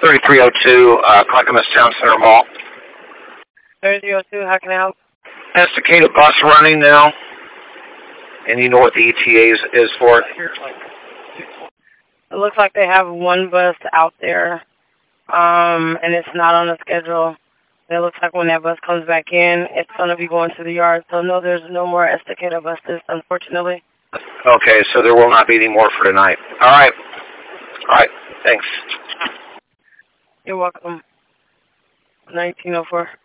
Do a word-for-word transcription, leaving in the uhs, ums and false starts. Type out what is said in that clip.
thirty-three oh two, uh, Clackamas Town Center Mall. thirty-three oh two, how can I help? Estacada bus running now. And you know what the E T A is, is for it? It looks like they have one bus out there, um, and it's not on the schedule. It looks like when that bus comes back in, it's going to be going to the yard. So, no, there's no more Estacada buses, unfortunately. Okay, so there will not be any more for tonight. All right. All right, thanks. You're welcome. nineteen oh four.